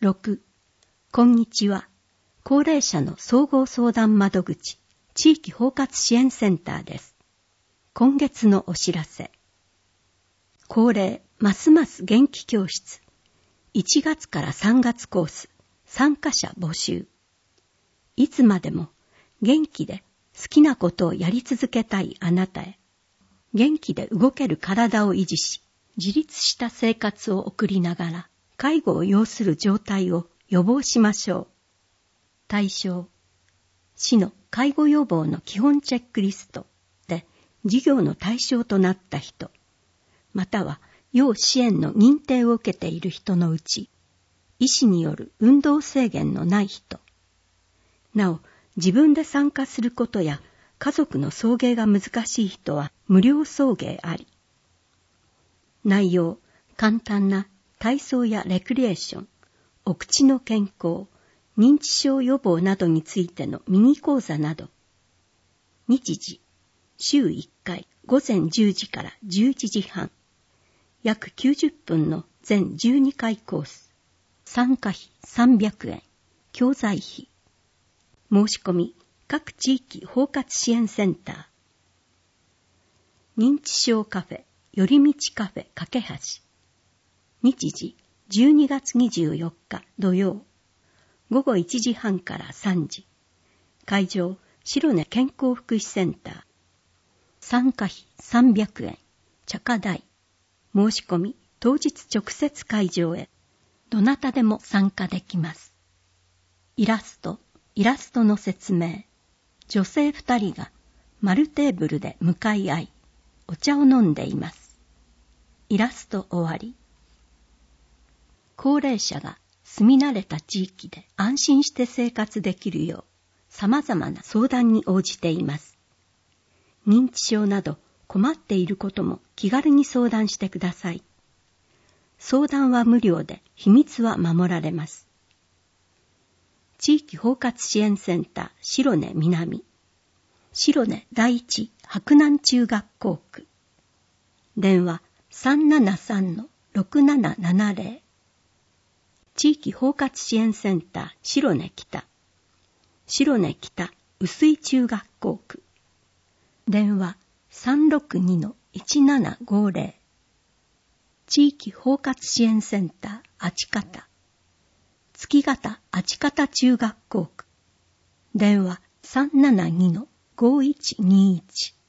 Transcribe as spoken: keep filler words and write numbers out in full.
ろく. こんにちは。高齢者の総合相談窓口、地域包括支援センターです。今月のお知らせ。恒例、ますます元気教室。いちがつからさんがつコース、参加者募集。いつまでも元気で好きなことをやり続けたいあなたへ。元気で動ける体を維持し、自立した生活を送りながら、介護を要する状態を予防しましょう。対象、市の介護予防の基本チェックリストで事業の対象となった人、または要支援の認定を受けている人のうち、医師による運動制限のない人、なお自分で参加することや家族の送迎が難しい人は無料送迎あり。内容、簡単な体操やレクリエーション、お口の健康、認知症予防などについてのミニ講座など、日時、週いっかい午前じゅうじからじゅういちじはん、約きゅうじゅっぷんの全じゅうにかいコース、参加費さんびゃくえん、教材費。申し込み、各地域包括支援センター。認知症カフェ、よりみちカフェ架け橋。日時、じゅうにがつにじゅうよっか土曜。午後いちじはんからさんじ。会場、白根健康福祉センター。参加費さんびゃくえん、茶化代。申し込み、当日直接会場へ。どなたでも参加できます。イラスト、イラストの説明。女性二人が丸テーブルで向かい合い、お茶を飲んでいます。イラスト終わり。高齢者が住み慣れた地域で安心して生活できるよう、様々な相談に応じています。認知症など困っていることも気軽に相談してください。相談は無料で秘密は守られます。地域包括支援センター白根南、白根第一白南中学校区。電話 さんななさんのろくななななぜろ。地域包括支援センター白根北、白根北薄井中学校区。電話 さんろくにのいちななごぜろ。地域包括支援センターあちかた、月形あちかた中学校区。電話 さんななにのごいちにいち。